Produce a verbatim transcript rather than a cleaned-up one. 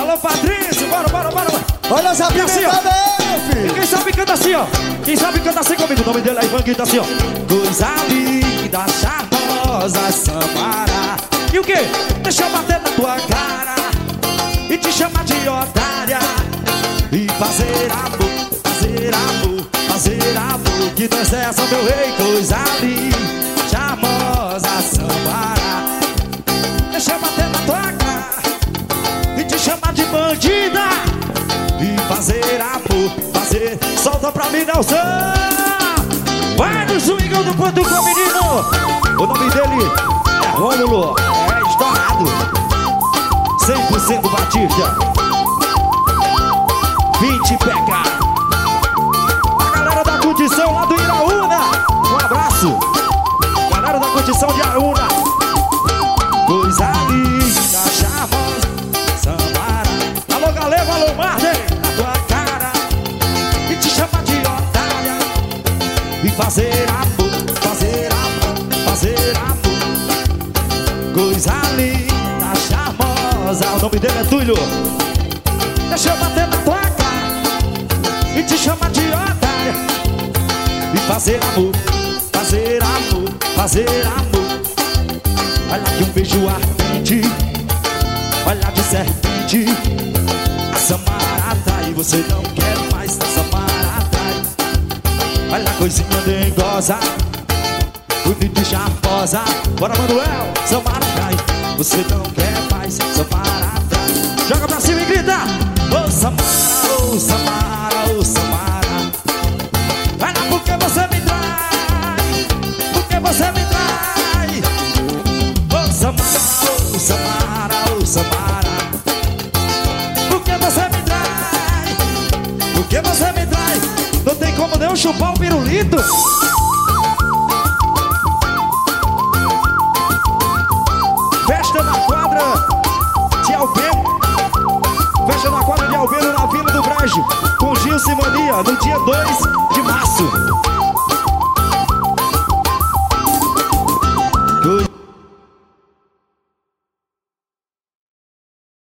Alô, Patrício, bora, bora, bora. Olha essa E assim, pimenta ó. dele, E filho. quem sabe canta assim, ó. Quem sabe canta assim comigo. O nome dele é Ivan, que tá assim, ó. Coisa linda, charmosa, Samara. E o quê? Deixa eu bater na tua cara e te chamar de otária. E fazer amor, fazer amor, fazer amor. Que dança é essa, meu rei? Coisa linda, charmosa, Samara. Deixa eu bater na tua cara e te chamar de bandida. E fazer amor, fazer. Solta pra mim, Nelson. Vai no swingão do ponto com o menino. O nome dele é Rômulo. É estourado. cem por cento Batista. vinte pega. A galera da curtição lá do Iraúna. Um abraço. Galera da curtição de Iraúna. Coisa linda, charmosa, Samara. Alô, Galego, alô, Marden. Na tua cara e te chamar de otária. E fazer amor, fazer amor, fazer amor. Coisa linda, charmosa. O nome dele é Túlio. Deixa eu bater na tua cara e te chamar de otária. E fazer amor, fazer amor, fazer amor. Olha que um beijo ardente, olha de serpente. A Samara tá e você não quer mais. A Samara tá. Olha a coisinha dengosa, bonita e charmosa. Bora, Manuel, Samara tá. Você não quer mais. Samara tá. Joga pra cima e grita. Ô Samara, ô Samara, ô Samara. Olha porque você me trai, porque você me trai. Ô Samara, ô Samara, ô Samara. Porque você me trai, porque você me trai. Não tem como nem eu chupar o pirulito. Festa na quadra de Albeno. Festa na quadra de Albeno, na Vila do Brejo, com Gilson e Mania, no dia dois de março.